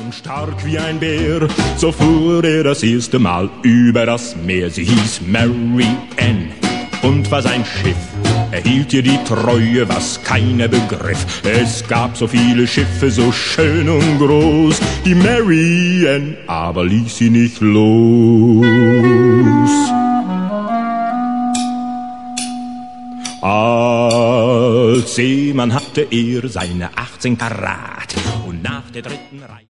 und stark wie ein Bär. So fuhr er das erste Mal über das Meer. Sie hieß Mary Ann und war sein Schiff. Er hielt ihr die Treue, was keiner begriff. Es gab so viele Schiffe, so schön und groß. Die Mary Ann aber ließ sie nicht los. Als Seemann hatte er seine 18 Karat und nach der dritten Reise